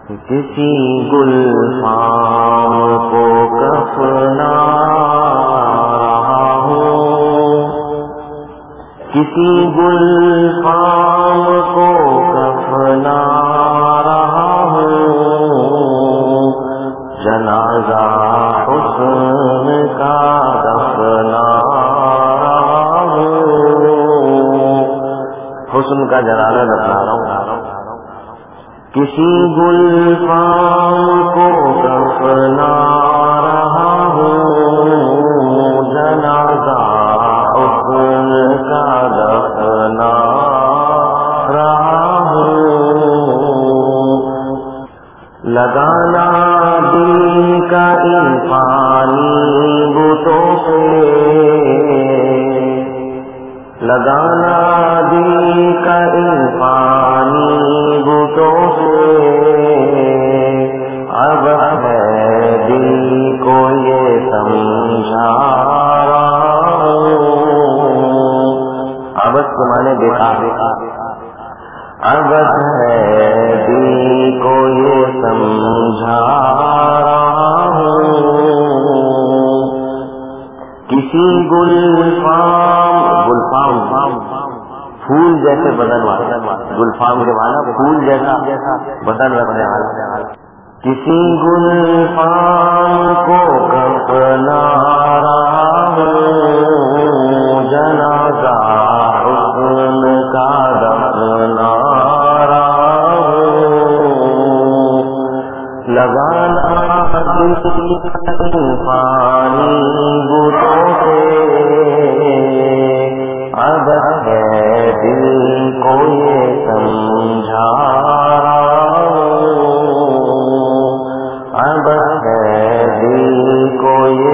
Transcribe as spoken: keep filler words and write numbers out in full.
کسی گلفام کو کفنا رہا ہوں، کسی گلفام کو کفنا رہا ہوں، جنازہ حسن کا دفنا رہا ہوں، حسن کا جنازہ دفنا رہا ہوں، کسی گلفام کو کفنا رہا ہوں، جنازہ حسن کا دفنا رہا ہوں، لگانا دل کا ان پانی بتوں سے، لگانا دل کا ان پانی بتوں سے، اب ہے دل کو یہ سمجھا رہا ہوں، اب کے معنی دیکھا، اب ہے دل کو یہ سمجھا رہا ہوں، کسی گلفام، گلفام پھول جیسے بدن والا، گلفام کے معنی پھول جیسا بدن رکھنے والا، کسی گلفام کو کفنا رہا ہوں، جنازہ حسن کا دفنا رہا ہوں، لگانا پانی بوٹوں سے، اب ہے دل کو یہ سمجھا رہا ہوں، اب ہے دل کو یہ